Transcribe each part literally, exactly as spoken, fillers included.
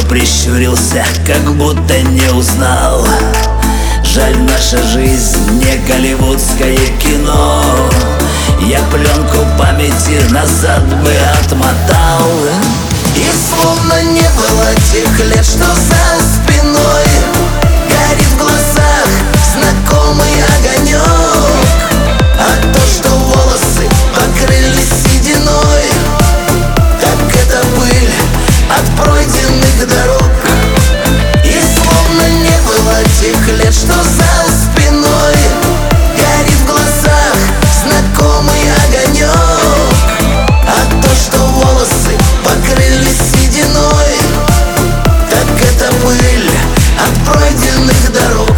прищурился, как будто не узнал. Жаль, наша жизнь не голливудское кино. Я пленку памяти назад бы отмотал. И словно не было тех лет, что за спиной горит в глазах знакомый огонек. А то, что волосы покрылись сединой, так это пыль от пройденных дорог. И словно не было тех лет, что за спиной горит в глазах знакомый огонек. А то, что волосы покрылись сединой, так это пыль от пройденных дорог.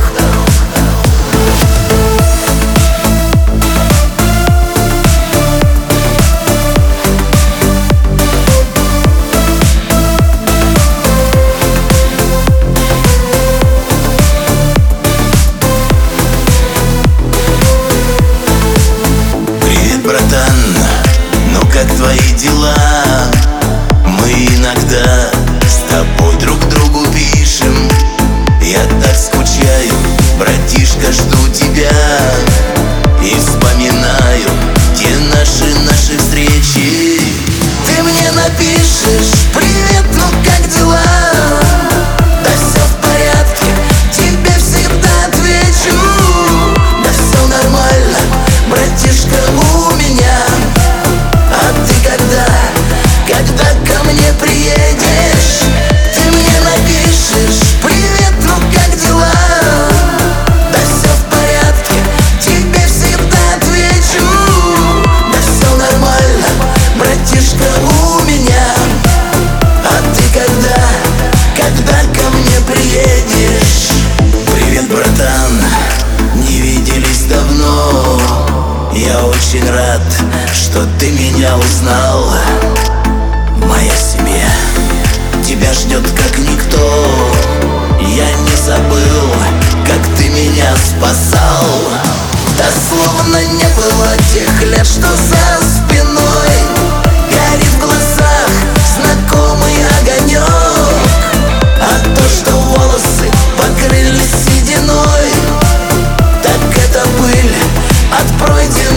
Братан, ну как твои дела? Мы иногда с тобой друг другу пишем. Я так скучаю, братишка, жду тебя. И вспоминаю те наши, наши встречи. Ты мне напишешь: привет, ну как дела? Да все в порядке, тебе всегда отвечу: да все нормально, братишка, у меня. А ты когда, когда ко мне приедешь, ты мне напишешь: привет, ну как дела? Да все в порядке, тебе всегда отвечу: да все нормально, братишка, у меня. А ты когда, когда ко мне приедешь? Привет, братан, не виделись давно. Я очень рад, что ты меня узнал. Моя семья тебя ждет как никто. Я не забыл, как ты меня спасал. Да словно не было тех лет, что за спиной горит в глазах знакомый огонек. А то, что волосы покрылись сединой, так это пыль от пройденных